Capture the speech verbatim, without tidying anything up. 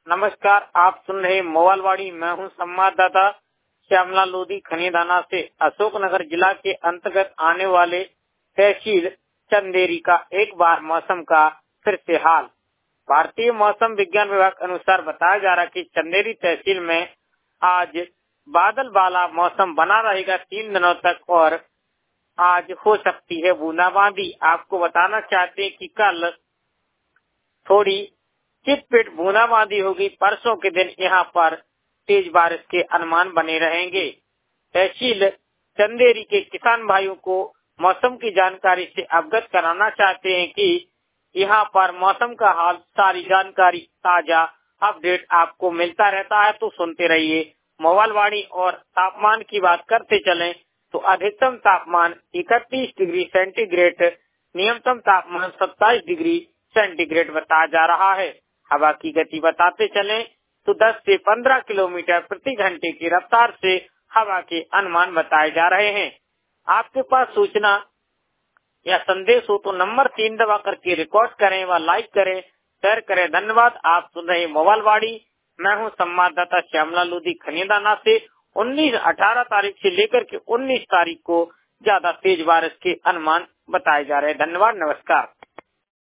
नमस्कार, आप सुन रहे मोबाइलवाड़ी। मैं हूं संवाददाता श्यामला लोधी खनीदाना से। अशोकनगर जिला के अंतर्गत आने वाले तहसील चंदेरी का एक बार मौसम का फिर से हाल। भारतीय मौसम विज्ञान विभाग के अनुसार बताया जा रहा है कि चंदेरी तहसील में आज बादल वाला मौसम बना रहेगा तीन दिनों तक और आज हो सकती है बूंदाबांदी। आपको बताना चाहते हैं कि कल थोड़ी चिटपिट बूंदाबांदी होगी। परसों के दिन यहाँ पर तेज बारिश के अनुमान बने रहेंगे। तहसील चंदेरी के किसान भाइयों को मौसम की जानकारी से अवगत कराना चाहते हैं कि यहाँ पर मौसम का हाल सारी जानकारी ताजा अपडेट आपको मिलता रहता है, तो सुनते रहिए मोबाइलवाड़ी। और तापमान की बात करते चलें तो अधिकतम तापमान इकतीस डिग्री सेंटीग्रेड, न्यूनतम तापमान सत्ताईस डिग्री सेंटीग्रेड बताया जा रहा है। हवा की गति बताते चलें तो दस से पंद्रह किलोमीटर प्रति घंटे की रफ्तार से हवा के अनुमान बताए जा रहे हैं। आपके पास सूचना या संदेश हो तो नंबर तीन दबा करके रिकॉर्ड करें व लाइक करें, शेयर करें। धन्यवाद। आप सुन रहे मोबाइलवाड़ी। मैं हूं संवाददाता श्यामला लोधी खनीदाना से। उन्नीस अठारह तारीख से लेकर के उन्नीस तारीख को ज्यादा तेज बारिश के अनुमान बताए जा रहे हैं। धन्यवाद, नमस्कार।